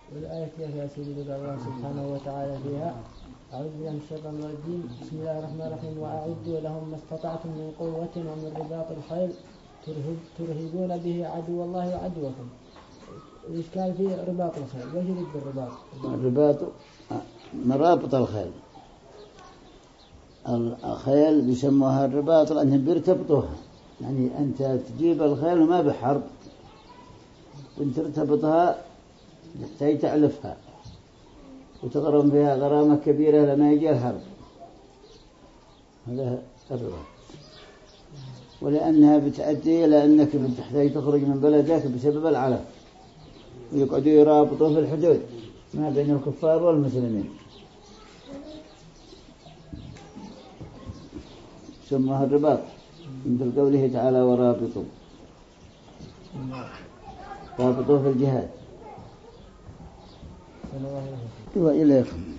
والآية يا سيدي الله سبحانه وتعالى فيها أعوذ بالله من الشيطان الرجيم بسم الله الرحمن الرحيم وأعدوا لهم ما استطعتم من قوة ومن رباط الخيل ترهبون به عدو الله وعدوكم. الإشكال في رباط الخيل، وش يريد بالرباط؟ الرباط مرابط الخيل. الخيل بيسموها الرباط لأنهم بيرتبطوها، يعني أنت تجيب الخيل وما بحرب وانت ترتبطها تحتاج تعلفها وتغرم فيها غرامة كبيرة لما يجي الحرب. هذا الرباط. ولأنها بتأدي إلى أنك بتحتاج تخرج من بلدك بسبب العلف، ويقعدوا يرابطوا في الحدود ما بين الكفار والمسلمين. سموها الرباط مثل قوله تعالى ورابطوا، رابطوا في الجهاد. وإليكم.